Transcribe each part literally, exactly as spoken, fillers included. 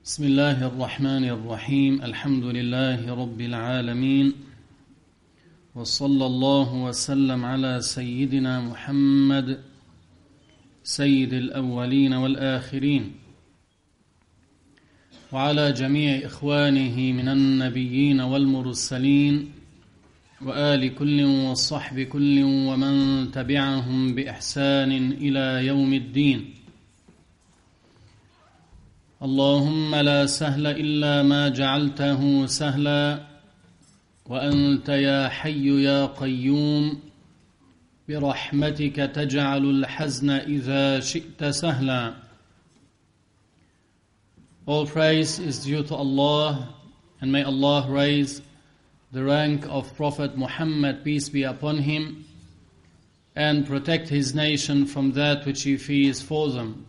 بسم الله الرحمن الرحيم الحمد لله رب العالمين وصلى الله وسلم على سيدنا محمد سيد الأولين والآخرين وعلى جميع إخوانه من النبيين والمرسلين وآل كل وصحب كل ومن تبعهم بإحسان إلى يوم الدين. اللهم لا سهل إلا ما جعلته سهلا وأنت يا حي يا قيوم برحمتك تجعل الحزن إذا شئت سهلا. All praise is due to Allah, and may Allah raise the rank of Prophet Muhammad, peace be upon him, and protect his nation from that which he fears for them.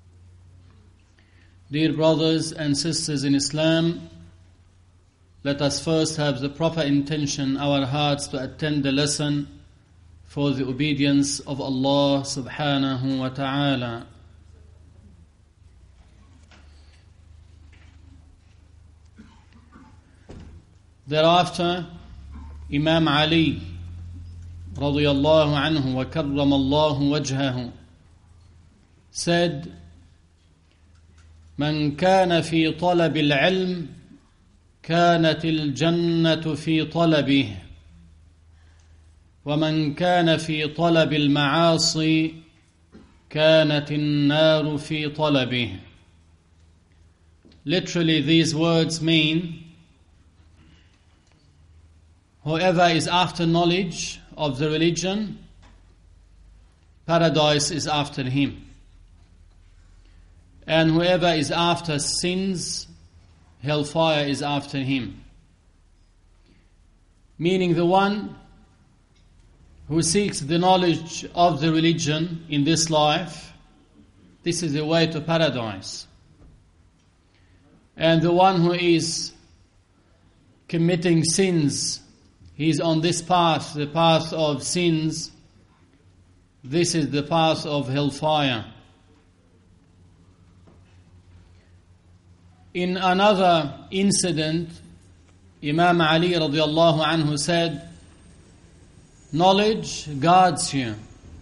Dear brothers and sisters in Islam, let us first have the proper intention, our hearts, to attend the lesson for the obedience of Allah subhanahu wa ta'ala. Thereafter, Imam Ali radiyallahu anhu wa karramallahu wajhahu said, من كان في طلب العلم كانت الجنة في طلبه ومن كان في طلب المعاصي كانت النار في طلبه. Literally, these words mean, whoever is after knowledge of the religion, paradise is after him. And whoever is after sins, hellfire is after him. Meaning the one who seeks the knowledge of the religion in this life, this is the way to paradise. And the one who is committing sins, he is on this path, the path of sins, this is the path of hellfire. In another incident, Imam Ali radiallahu anhu said, knowledge guards you.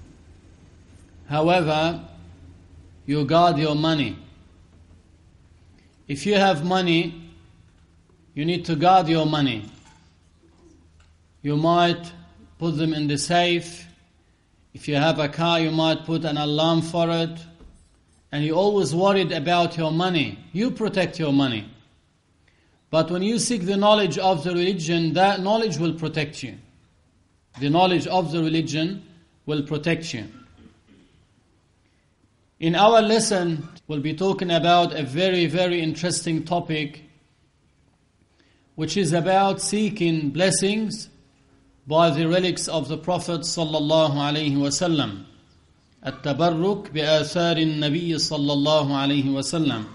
However, you guard your money. If you have money, you need to guard your money. You might put them in the safe. If you have a car, you might put an alarm for it. And you're always worried about your money. You protect your money. But when you seek the knowledge of the religion, that knowledge will protect you. The knowledge of the religion will protect you. In our lesson, we'll be talking about a very, very interesting topic, which is about seeking blessings by the relics of the Prophet sallallahu alaihi wasallam. التبرك بآثار النبي صلى الله عليه وسلم.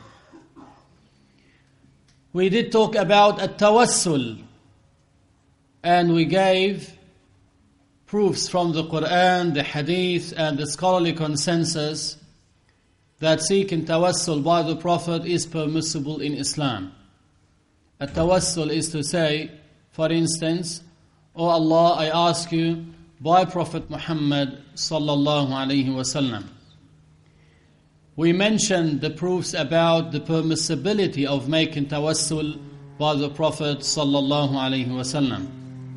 We did talk about التوسل, and we gave proofs from the Quran, the Hadith, and the scholarly consensus that seeking tawassul by the Prophet is permissible in Islam. التوسل is to say, for instance, O Allah, I ask you by Prophet Muhammad sallallahu alayhi wasallam. We mentioned the proofs about the permissibility of making tawassul by the Prophet sallallahu alayhi wasallam.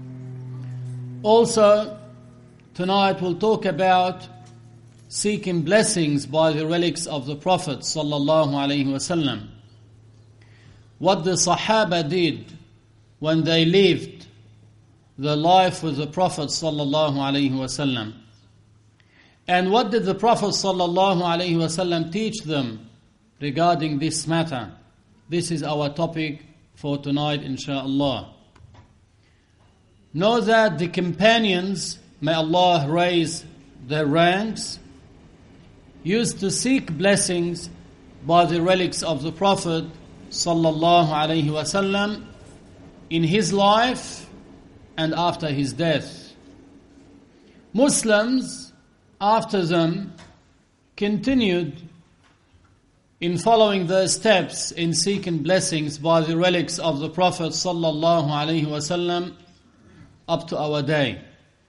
Also, tonight we'll talk about seeking blessings by the relics of the Prophet sallallahu alayhi wasallam. What the Sahaba did when they lived the life with the Prophet sallallahu alaihi wasallam. And what did the Prophet sallallahu alaihi wasallam teach them regarding this matter? This is our topic for tonight, inshaAllah. Know that the companions, may Allah raise their ranks, used to seek blessings by the relics of the Prophet sallallahu alaihi wasallam in his life and after his death. Muslims after them continued in following the steps in seeking blessings by the relics of the Prophet sallallahu alaihi wasallam up to our day.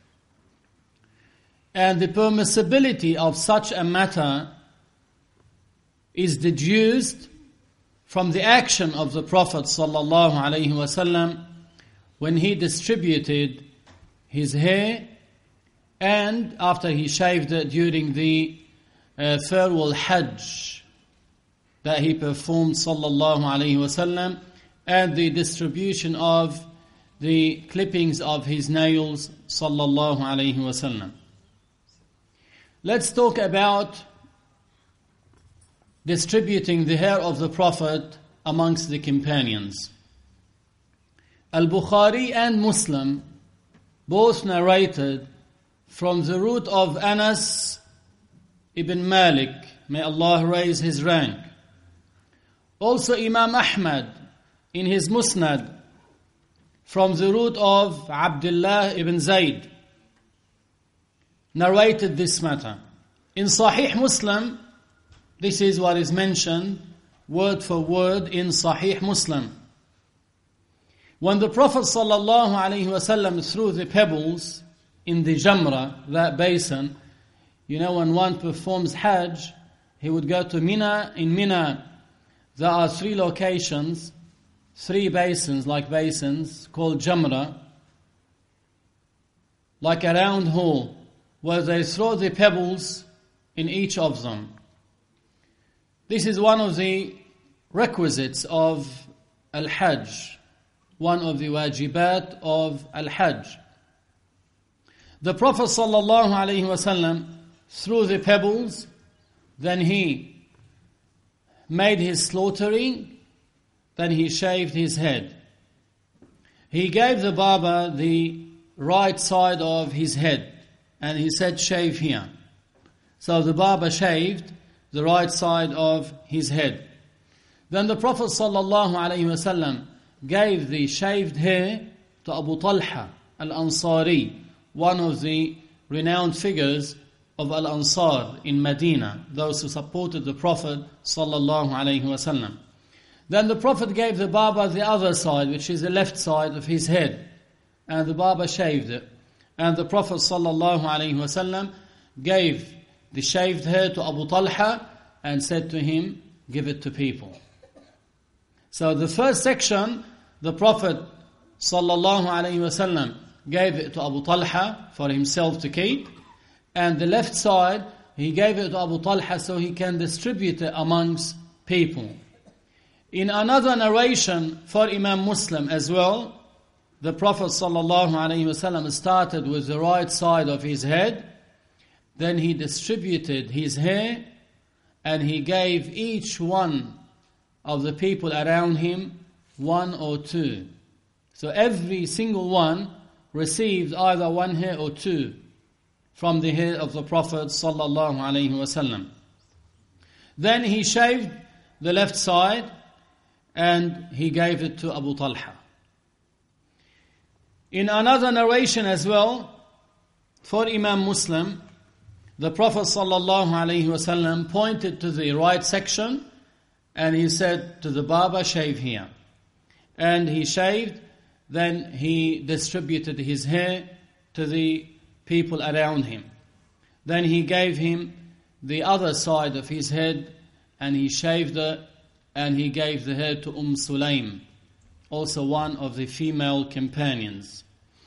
And the permissibility of such a matter is deduced from the action of the Prophet sallallahu alaihi wasallam when he distributed his hair and after he shaved it during the uh, farewell Hajj that he performed sallallahu alaihi wasallam, and the distribution of the clippings of his nails sallallahu alaihi wasallam. Let's talk about distributing the hair of the Prophet amongst the companions. Al-Bukhari and Muslim both narrated from the root of Anas ibn Malik, may Allah raise his rank. Also Imam Ahmad in his Musnad from the root of Abdullah ibn Zayd narrated this matter. In Sahih Muslim, this is what is mentioned word for word in Sahih Muslim. When the Prophet sallallahu alaihi wasallam threw the pebbles in the Jamra, that basin, you know, when one performs Hajj, he would go to Mina. In Mina, there are three locations, three basins, like basins, called Jamra, like a round hole, where they throw the pebbles in each of them. This is one of the requisites of Al-Hajj, one of the wajibat of Al-Hajj. The Prophet sallallahu alaihi wasallam threw the pebbles, then he made his slaughtering, then he shaved his head. He gave the barber the right side of his head, and he said, shave here. So the barber shaved the right side of his head. Then the Prophet sallallahu alaihi wasallam gave the shaved hair to Abu Talha al-Ansari, one of the renowned figures of Al-Ansar in Medina, those who supported the Prophet sallallahu alaihi wasallam. Then the Prophet gave the barber the other side, which is the left side of his head, and the barber shaved it. And the Prophet sallallahu alaihi wasallam gave the shaved hair to Abu Talha and said to him, give it to people. So the first section, the Prophet sallallahu alaihi wasallam gave it to Abu Talha for himself to keep, and the left side he gave it to Abu Talha so he can distribute it amongst people. In another narration for Imam Muslim as well, the Prophet sallallahu alaihi wasallam started with the right side of his head, then he distributed his hair, and he gave each one of the people around him one or two. So every single one received either one hair or two from the hair of the Prophet sallallahu alaihi wasallam. Then he shaved the left side and he gave it to Abu Talha. In another narration as well, for Imam Muslim, the Prophet sallallahu alaihi wasallam pointed to the right section and he said to the barber, shave here. And he shaved, then he distributed his hair to the people around him. Then he gave him the other side of his head and he shaved it, and he gave the hair to Umm Sulaym, also one of the female companions.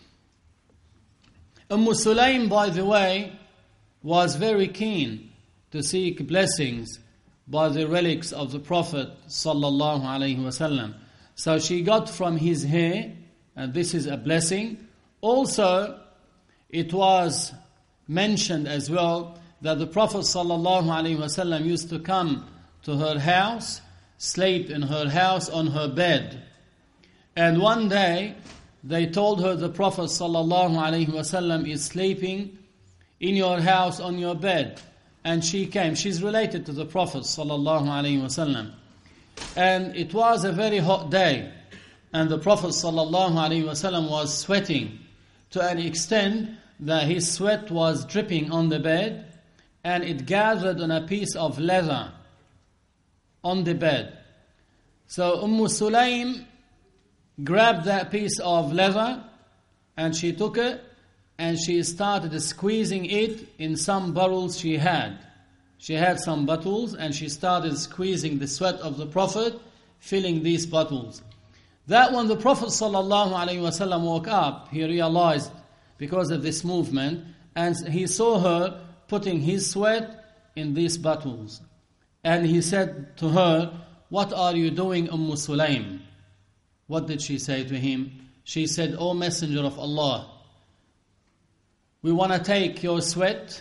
Umm Sulaym, by the way, was very keen to seek blessings by the relics of the Prophet sallallahu alaihi wasallam. So she got from his hair, and this is a blessing. Also, it was mentioned as well that the Prophet sallallahu alaihi wasallam used to come to her house, sleep in her house on her bed. And one day they told her the Prophet sallallahu alaihi wasallam is sleeping in your house on your bed. And she came. She's related to the Prophet sallallahu alaihi wasallam. And it was a very hot day, and the Prophet sallallahu alaihi wasallam was sweating to an extent that his sweat was dripping on the bed, and it gathered on a piece of leather on the bed. So Umm Sulaym grabbed that piece of leather and she took it and she started squeezing it in some bottles she had. She had some bottles and she started squeezing the sweat of the Prophet, filling these bottles. That when the Prophet ﷺ woke up, he realized because of this movement, and he saw her putting his sweat in these bottles. And he said to her, "What are you doing, Umm Sulaym?" What did she say to him? She said, "O Messenger of Allah, we want to take your sweat,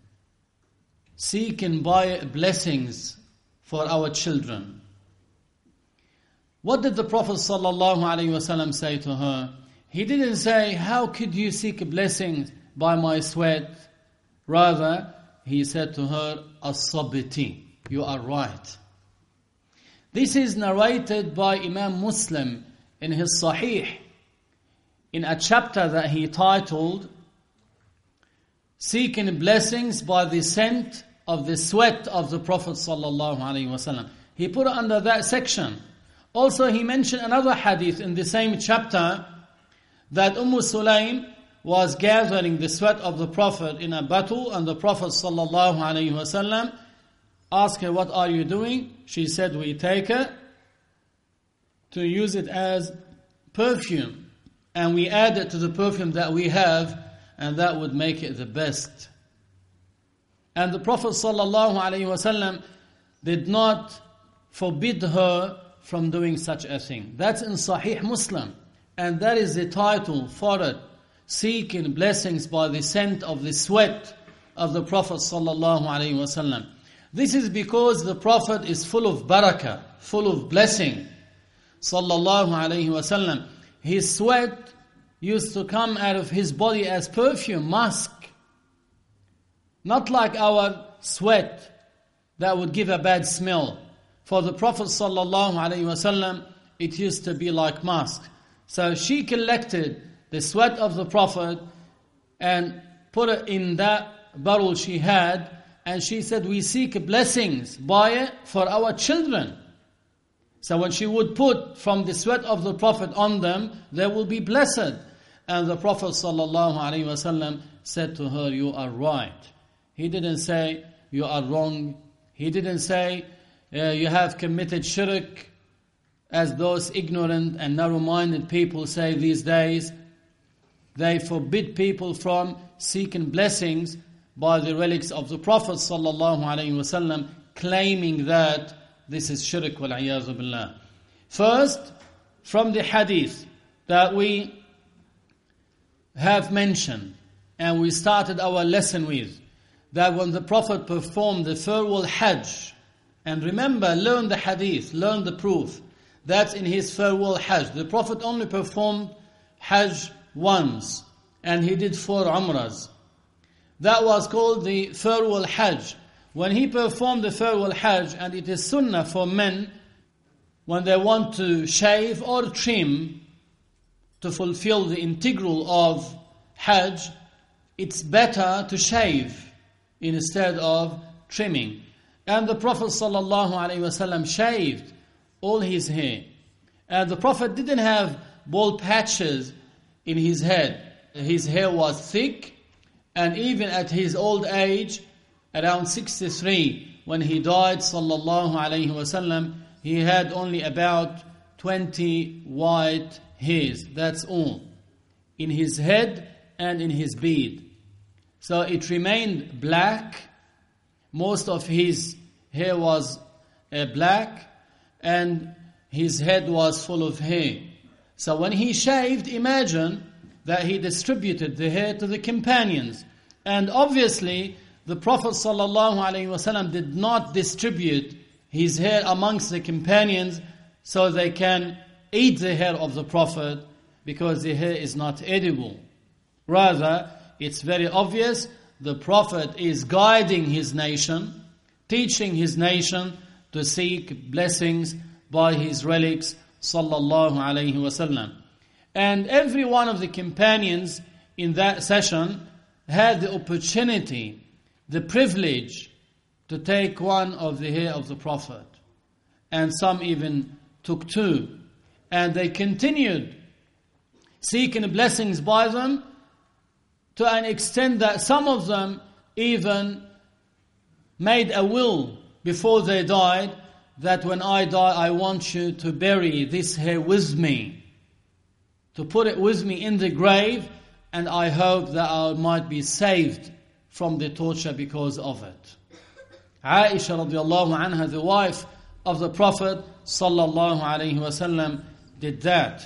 seek and buy blessings for our children." What did the Prophet ﷺ say to her? He didn't say, "How could you seek blessings by my sweat?" Rather, he said to her, "As-sabiti, you are right." This is narrated by Imam Muslim in his Sahih, in a chapter that he titled, "Seeking Blessings by the Scent of the Sweat of the Prophet ﷺ." He put it under that section. Also, he mentioned another hadith in the same chapter that Umm Sulaym was gathering the sweat of the Prophet in a bottle, and the Prophet ﷺ asked her, "What are you doing?" She said, "We take it to use it as perfume, and we add it to the perfume that we have, and that would make it the best." And the Prophet ﷺ did not forbid her from doing such a thing. That's in Sahih Muslim, and that is the title for it, "Seeking Blessings by the Scent of the Sweat of the Prophet ﷺ." This is because the Prophet is full of barakah, full of blessing, sallallahu alayhi wasallam. His sweat used to come out of his body as perfume, musk. Not like our sweat that would give a bad smell. For the Prophet sallallahu alayhi wasallam, it used to be like musk. So she collected the sweat of the Prophet and put it in that bottle she had, and she said, "We seek blessings by it for our children." So when she would put from the sweat of the Prophet on them, they will be blessed. And the Prophet ﷺ said to her, "You are right." He didn't say, "You are wrong." He didn't say, uh, "You have committed shirk," as those ignorant and narrow-minded people say these days. They forbid people from seeking blessings by the relics of the Prophet ﷺ, claiming that this is shirk wal-'iyadhu billah. First, from the hadith that we have mentioned, and we started our lesson with, that when the Prophet performed the farewell Hajj, and remember, learn the hadith, learn the proof, that's in his farewell Hajj. The Prophet only performed Hajj once, and he did four Umrahs. That was called the farewell Hajj. When he performed the farewell Hajj, and it is sunnah for men, when they want to shave or trim to fulfill the integral of Hajj, it's better to shave instead of trimming. And the Prophet ﷺ shaved all his hair. And the Prophet didn't have bald patches in his head. His hair was thick, and even at his old age, around sixty-three, when he died, sallallahu alayhi wasallam, he had only about twenty white hairs. That's all, in his head and in his beard. So it remained black. Most of his hair was uh, black, and his head was full of hair. So when he shaved, imagine that he distributed the hair to the companions. And obviously, the Prophet ﷺ did not distribute his hair amongst the companions so they can eat the hair of the Prophet, because the hair is not edible. Rather, it's very obvious the Prophet is guiding his nation, teaching his nation to seek blessings by his relics, sallallahu alayhi wasallam. And every one of the companions in that session had the opportunity, the privilege to take one of the hair of the Prophet. and some even took two. And they continued seeking blessings by them to an extent that some of them even made a will before they died that when I die, I want you to bury this hair with me, to put it with me in the grave, and I hope that I might be saved from the torture because of it. Aisha radiallahu anha, the wife of the Prophet sallallahu alaihi wasallam, did that.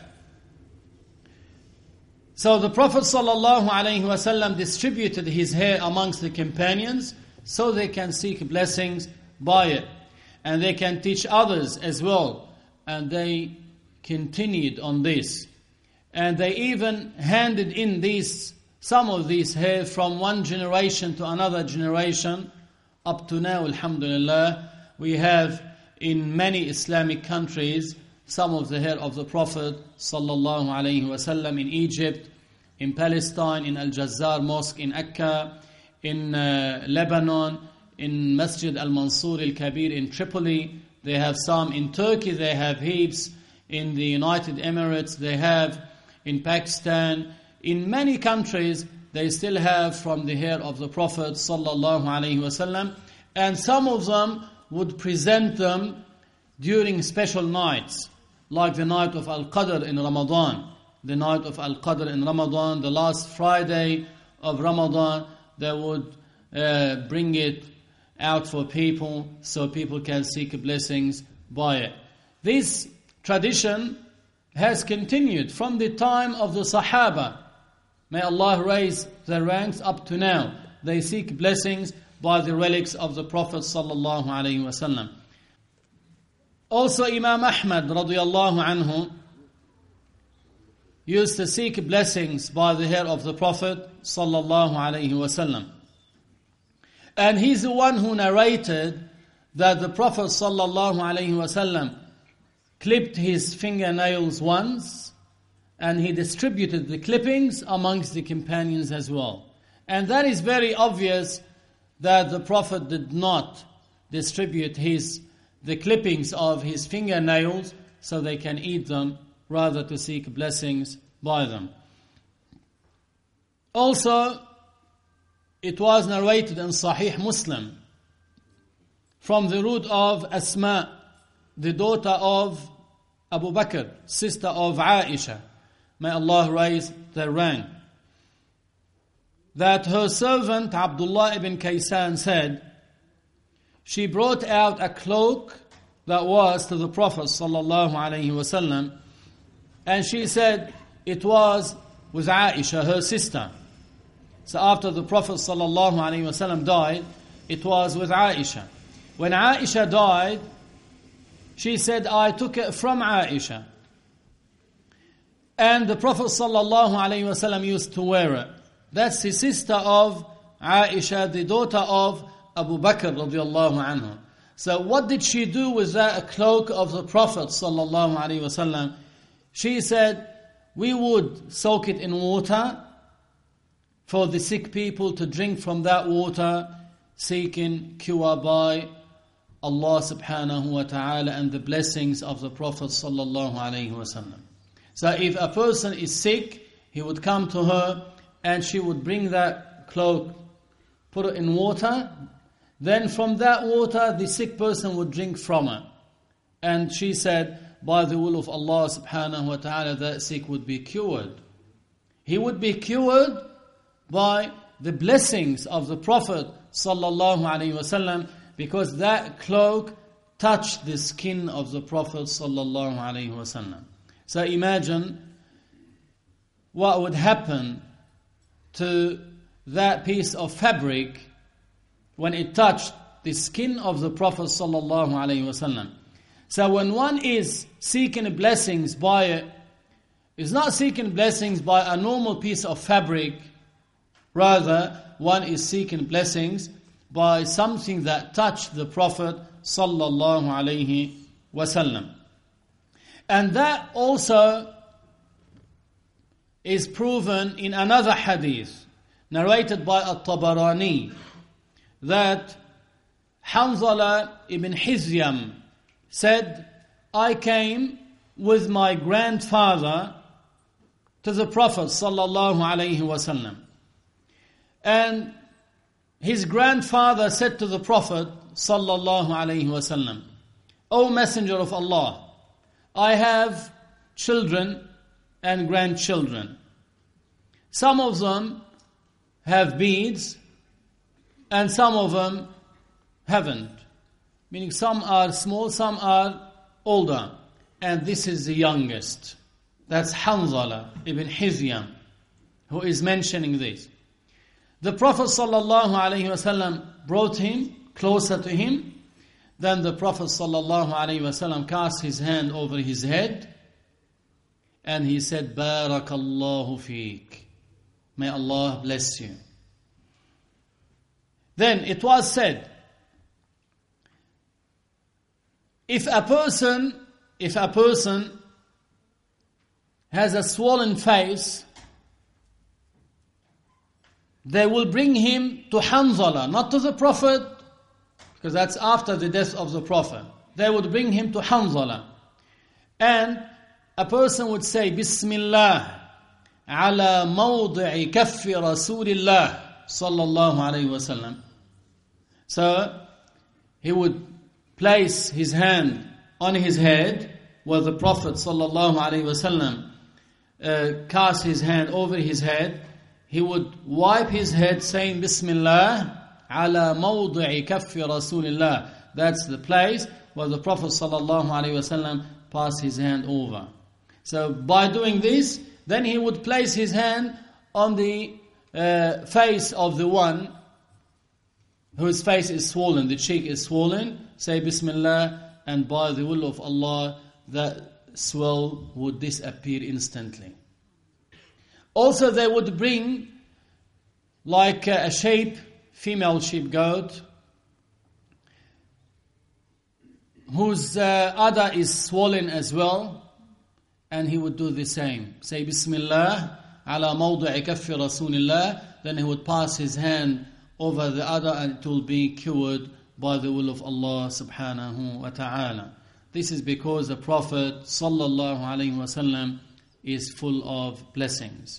So the Prophet sallallahu alaihi wasallam distributed his hair amongst the companions so they can seek blessings by it. And they can teach others as well. And they continued on this. And they even handed in these, some of these hair from one generation to another generation. Up to now, alhamdulillah, we have in many Islamic countries some of the hair of the Prophet sallallahu alaihi wasallam in Egypt, in Palestine, in Al-Jazzar Mosque, in Akka, in uh, Lebanon, in Masjid Al-Mansur Al-Kabir in Tripoli. They have some in Turkey, they have heaps in the United Emirates, they have in Pakistan. In many countries, they still have from the hair of the Prophet sallallahu alaihi wasallam, and some of them would present them during special nights, like the night of Al-Qadr in Ramadan. The night of Al-Qadr in Ramadan, the last Friday of Ramadan, they would uh, bring it out for people so people can seek blessings by it. This tradition has continued from the time of the Sahaba. May Allah raise their ranks up to now. They seek blessings by the relics of the Prophet sallallahu alaihi wasallam. Also Imam Ahmad radiyallahu anhu used to seek blessings by the hair of the Prophet sallallahu alaihi wasallam. And he's the one who narrated that the Prophet sallallahu alaihi wasallam clipped his fingernails once, and he distributed the clippings amongst the companions as well. And that is very obvious that the Prophet did not distribute his the clippings of his fingernails so they can eat them, rather to seek blessings by them. Also, it was narrated in Sahih Muslim from the root of Asma, the daughter of Abu Bakr, sister of Aisha, may Allah raise their rank, that her servant Abdullah ibn Kaysan said, she brought out a cloak that was to the Prophet sallallahu alaihi wasallam, and she said it was with Aisha, her sister. So after the Prophet sallallahu alaihi wasallam died, it was with Aisha. When Aisha died, she said, I took it from Aisha. And the Prophet sallallahu alaihi wasallam used to wear it. That's the sister of Aisha, the daughter of Abu Bakr radiallahu anhu. So what did she do with that cloak of the Prophet sallallahu alaihi wasallam? She said, we would soak it in water for the sick people to drink from that water, seeking cure by Allah subhanahu wa ta'ala and the blessings of the Prophet sallallahu alaihi wasallam. So if a person is sick, he would come to her and she would bring that cloak, put it in water, then from that water the sick person would drink from it. And she said, by the will of Allah subhanahu wa ta'ala, that sick would be cured. He would be cured by the blessings of the Prophet sallallahu alaihi wasallam, because that cloak touched the skin of the Prophet sallallahu alaihi wasallam. So imagine what would happen to that piece of fabric when it touched the skin of the Prophet sallallahu alaihi wasallam. So when one is seeking blessings by it, is not seeking blessings by a normal piece of fabric. Rather, one is seeking blessings by something that touched the Prophet sallallahu alaihi wasallam. And that also is proven in another hadith narrated by At-Tabarani, that Hanzala ibn Hizyam said, I came with my grandfather to the Prophet sallallahu alaihi wasallam. And his grandfather said to the Prophet sallallahu alaihi wasallam, O Messenger of Allah, I have children and grandchildren. Some of them have beads and some of them haven't. Meaning some are small, some are older. And this is the youngest. That's Hanzala ibn Hizam, who is mentioning this. The Prophet sallallahu alaihi wasallam brought him closer to him. Then the Prophet sallallahu alaihi wasallam cast his hand over his head and he said, Barakallahu feek. May Allah bless you. Then it was said, if a person, if a person has a swollen face, they will bring him to Hanzala, not to the Prophet, because that's after the death of the Prophet. They would bring him to Hanzala. And a person would say, Bismillah, ala mawdi'i kaffi Rasulillah, sallallahu alayhi wa sallam. So, he would place his hand on his head, where the Prophet sallallahu alayhi wa sallam uh, cast his hand over his head. He would wipe his head saying, Bismillah, ala mawdi'i kaffi Rasulillah. That's the place where the Prophet sallallahu alaihi wasallam passed his hand over. So by doing this, then he would place his hand on the uh, face of the one whose face is swollen, the cheek is swollen. Say Bismillah, and by the will of Allah, that swell would disappear instantly. Also, they would bring like a sheep, female sheep goat, whose uh, udder is swollen as well, and he would do the same. Say Bismillah, ala mawdi'i kaffi Rasulillah, then he would pass his hand over the udder and it will be cured by the will of Allah subhanahu wa ta'ala. This is because the Prophet sallallahu alaihi wasallam is full of blessings.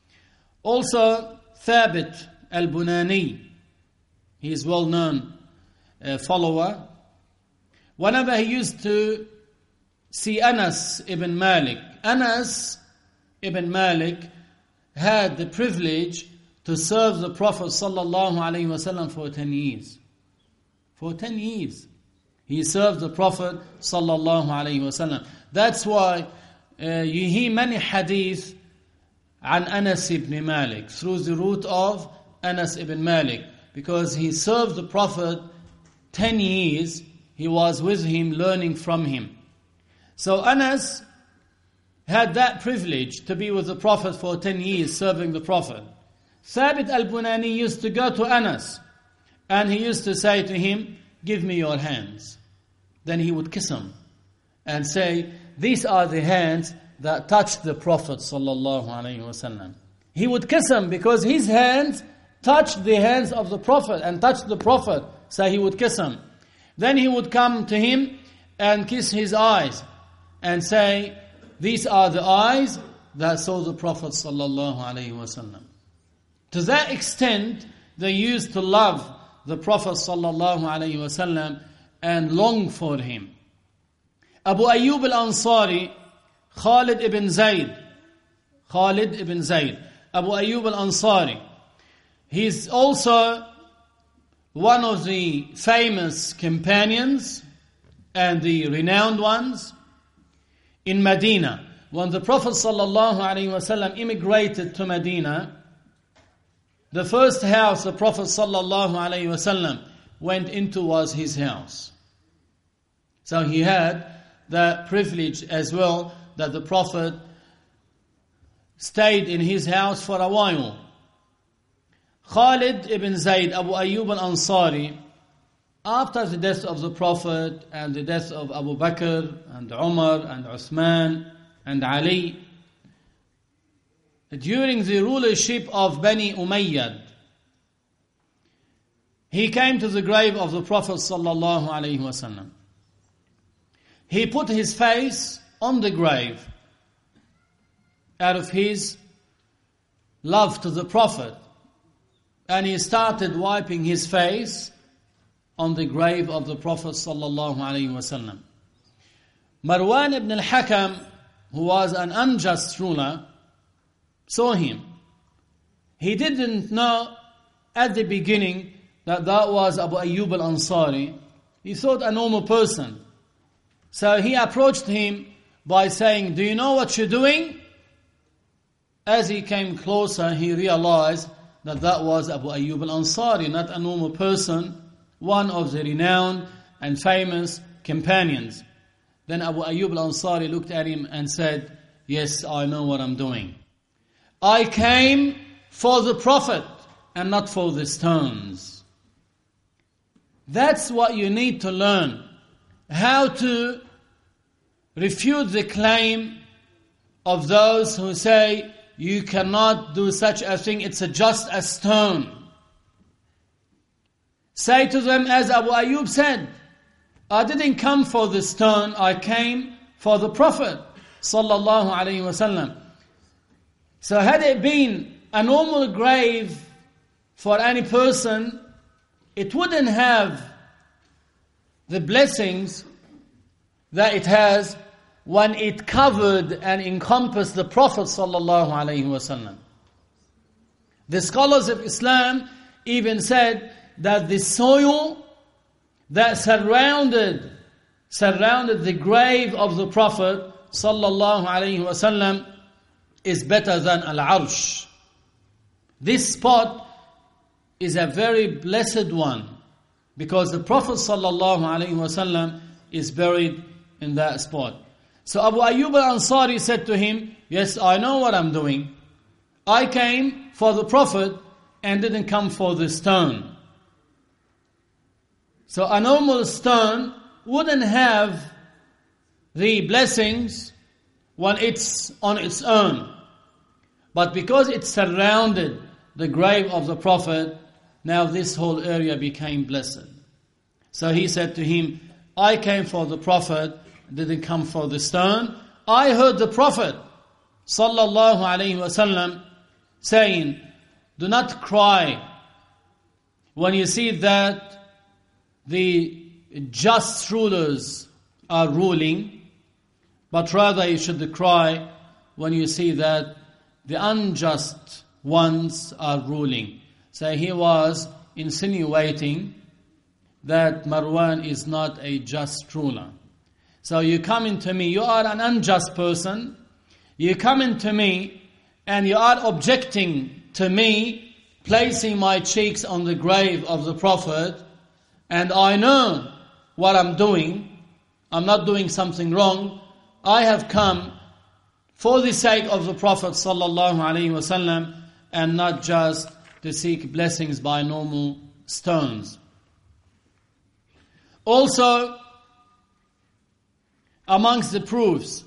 Also, Thabit al-Bunani, he is well-known uh, follower. Whenever he used to see Anas ibn Malik, Anas ibn Malik had the privilege to serve the Prophet sallallahu alaihi wasallam for ten years. For ten years. He served the Prophet sallallahu alaihi wasallam. That's why uh, you hear many hadith an Anas ibn Malik, through the root of Anas ibn Malik, because he served the Prophet ten years, he was with him, learning from him. So Anas had that privilege to be with the Prophet for ten years, serving the Prophet. Thabit al-Bunani used to go to Anas, and he used to say to him, give me your hands. Then he would kiss them, and say, these are the hands that touched the Prophet sallallahu alaihi wasallam. He would kiss him because his hands touched the hands of the Prophet and touched the Prophet, so he would kiss him. Then he would come to him and kiss his eyes and say, these are the eyes that saw the Prophet sallallahu alaihi wasallam. To that extent, they used to love the Prophet sallallahu alaihi wasallam and long for him. Abu Ayyub al-Ansari, Khalid ibn Zayd, Khalid ibn Zayd, Abu Ayyub al-Ansari, he's also one of the famous companions and the renowned ones in Medina. When the Prophet sallallahu alaihi wasallam immigrated to Medina, the first house the Prophet sallallahu alaihi wasallam went into was his house. So he had the privilege as well that the Prophet stayed in his house for a while. Khalid ibn Zayd, Abu Ayyub al-Ansari, after the death of the Prophet and the death of Abu Bakr and Umar and Uthman and Ali, during the rulership of Bani Umayyad, he came to the grave of the Prophet sallallahu alaihi wasallam. he put his face on the grave out of his love to the Prophet, and he started wiping his face on the grave of the Prophet sallallahu alaihi wasallam. Marwan ibn al-Hakam, who was an unjust ruler, saw him. He didn't know at the beginning that that was Abu Ayyub al-Ansari. He thought a normal person. So he approached him by saying, "Do you know what you're doing?" As he came closer, he realized that that was Abu Ayyub al-Ansari, not a normal person, one of the renowned and famous companions. Then Abu Ayyub al-Ansari looked at him and said, "Yes, I know what I'm doing. I came for the Prophet and not for the stones." That's what you need to learn. How to refute the claim of those who say you cannot do such a thing, it's a just a stone. Say to them as Abu Ayyub said, "I didn't come for the stone, I came for the Prophet sallallahu alaihi wasallam." So had it been a normal grave for any person, it wouldn't have the blessings that it has when it covered and encompassed the Prophet sallallahu alaihi wasallam. The scholars of Islam even said that the soil that surrounded surrounded the grave of the Prophet sallallahu alaihi wasallam is better than Al-Arsh. This spot is a very blessed one because the Prophet sallallahu alaihi wasallam is buried in that spot. So Abu Ayyub al-Ansari said to him, "Yes, I know what I'm doing. I came for the Prophet and didn't come for the stone." So a normal stone wouldn't have the blessings when it's on its own. But because it surrounded the grave of the Prophet, now this whole area became blessed. So he said to him, "I came for the Prophet, didn't come for the stone. I heard the Prophet sallallahu alaihi wasallam saying, 'Do not cry when you see that the just rulers are ruling, but rather you should cry when you see that the unjust ones are ruling.'" So he was insinuating that Marwan is not a just ruler. So you come into me, you are an unjust person, you come into me and you are objecting to me placing my cheeks on the grave of the Prophet, and I know what I'm doing, I'm not doing something wrong, I have come for the sake of the Prophet sallallahu alaihi wasallam and not just to seek blessings by normal stones. Also, amongst the proofs,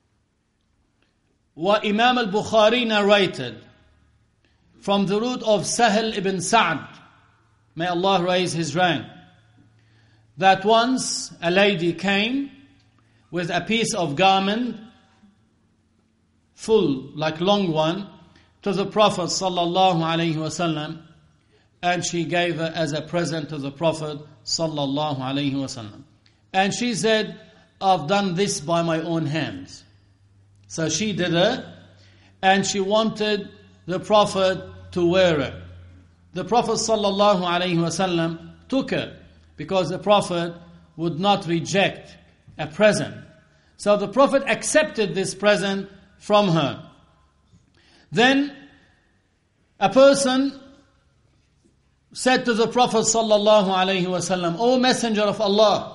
what Imam al-Bukhari narrated from the root of Sahel ibn Sa'd, may Allah raise his rank, that once a lady came with a piece of garment, full, like long one, to the Prophet sallallahu alaihi wasallam, and she gave it as a present to the Prophet sallallahu alaihi wasallam. And she said, "I've done this by my own hands." So she did it, and she wanted the Prophet to wear it. The Prophet sallallahu alaihi wasallam took it because the Prophet would not reject a present. So the Prophet accepted this present from her. Then a person said to the Prophet sallallahu alaihi wasallam, "O Messenger of Allah,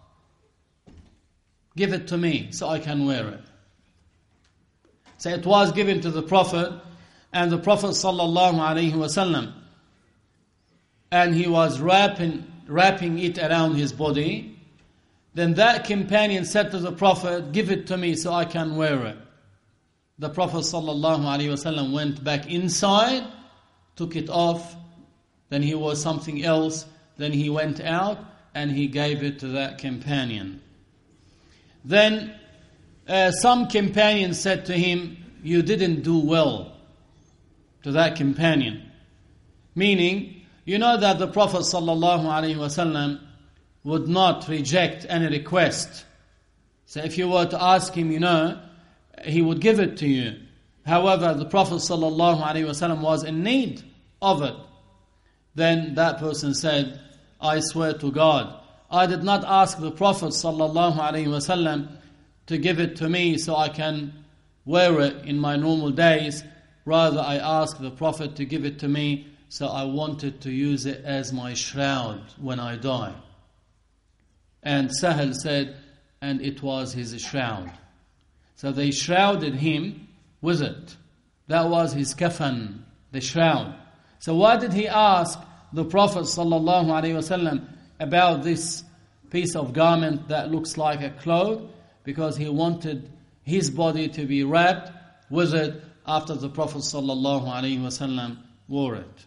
give it to me so I can wear it." So it was given to the Prophet, and the Prophet sallallahu alaihi wasallam, and he was wrapping wrapping it around his body. Then that companion said to the Prophet, "Give it to me so I can wear it." The Prophet sallallahu alaihi wasallam went back inside, took it off, then he wore something else, then he went out and he gave it to that companion. Then uh, some companions said to him, you didn't do well, to that companion. Meaning, you know that the Prophet sallallahu alaihi wasallam would not reject any request. So if you were to ask him, you know, he would give it to you. However, the Prophet sallallahu alaihi wasallam was in need of it. Then that person said, I swear to God, I did not ask the Prophet sallallahu alaihi wasallam to give it to me so I can wear it in my normal days. Rather, I asked the Prophet to give it to me, so I wanted to use it as my shroud when I die. And Sahal said, and it was his shroud. So they shrouded him with it. That was his kafan, the shroud. So why did he ask the Prophet sallallahu alaihi wasallam about this piece of garment that looks like a cloak? Because he wanted his body to be wrapped with it after the Prophet sallallahu alaihi wasallam wore it.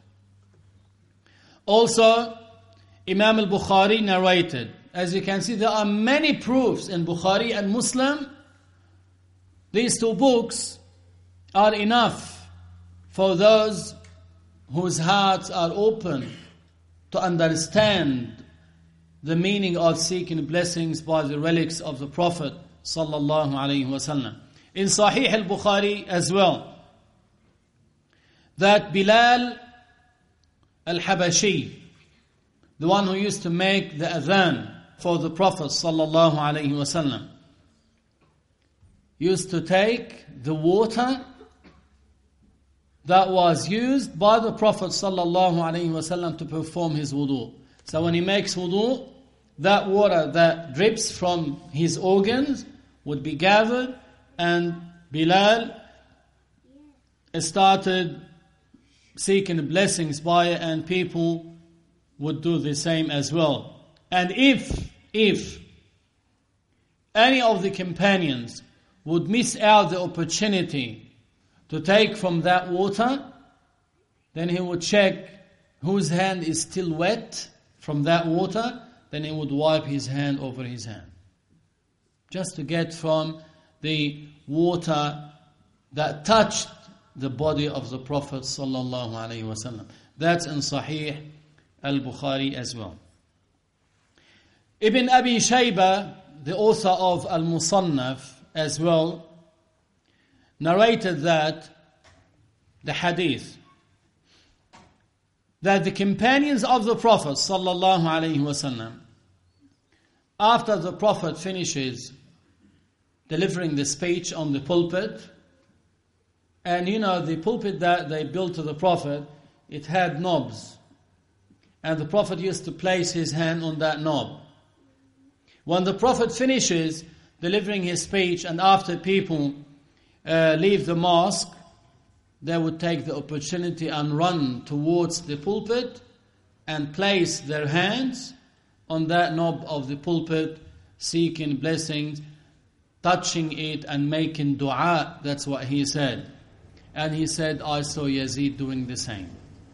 Also, Imam al-Bukhari narrated, as you can see, there are many proofs in Bukhari and Muslim. These two books are enough for those whose hearts are open to understand the meaning of seeking blessings by the relics of the Prophet sallallahu alaihi wasallam. In Sahih al-Bukhari as well, that Bilal al-Habashi, the one who used to make the adhan for the Prophet sallallahu alaihi wasallam, used to take the water that was used by the Prophet sallallahu alaihi wasallam to perform his wudu. So when he makes wudu, that water that drips from his organs would be gathered, and Bilal started seeking blessings by it, and people would do the same as well. And if, if any of the companions would miss out the opportunity to take from that water, then he would check whose hand is still wet from that water, then he would wipe his hand over his hand, just to get from the water that touched the body of the Prophet sallallahu alaihi wasallam. That's in Sahih al-Bukhari as well. Ibn Abi Shayba, the author of Al-Musannaf as well, narrated that the hadith that the companions of the Prophet sallallahu alaihi wasallam, after the Prophet finishes delivering the speech on the pulpit, and you know the pulpit that they built to the Prophet, it had knobs, and the Prophet used to place his hand on that knob. When the Prophet finishes delivering his speech, and after people uh, leave the mosque, they would take the opportunity and run towards the pulpit and place their hands on that knob of the pulpit, seeking blessings, touching it and making dua. That's what he said. And he said, I saw Yazid doing the same.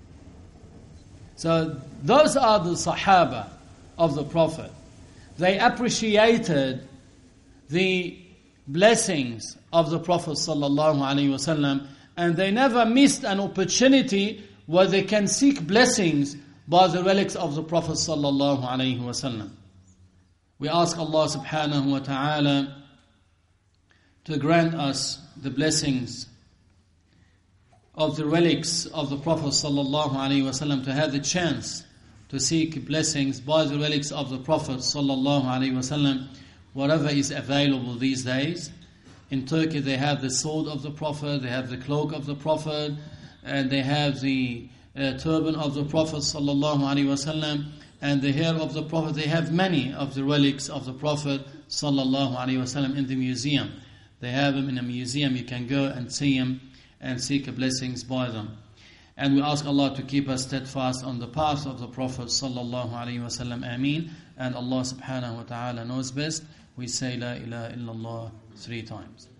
So those are the Sahaba of the Prophet. They appreciated the blessings of the Prophet sallallahu alaihi wasallam, and they never missed an opportunity where they can seek blessings by the relics of the Prophet sallallahu alaihi wasallam. We ask Allah subhanahu wa ta'ala to grant us the blessings of the relics of the Prophet sallallahu alaihi wasallam, to have the chance to seek blessings by the relics of the Prophet sallallahu alaihi wasallam, whatever is available these days. In Turkey they have the sword of the Prophet, they have the cloak of the Prophet, and they have the uh, turban of the Prophet sallallahu alaihi wasallam, and the hair of the Prophet. They have many of the relics of the Prophet sallallahu alaihi wasallam in the museum. They have them in a museum. You can go and see them and seek blessings by them. And we ask Allah to keep us steadfast on the path of the Prophet sallallahu alaihi wasallam. Ameen. And Allah subhanahu wa ta'ala knows best. We say La ilaha illallah three times.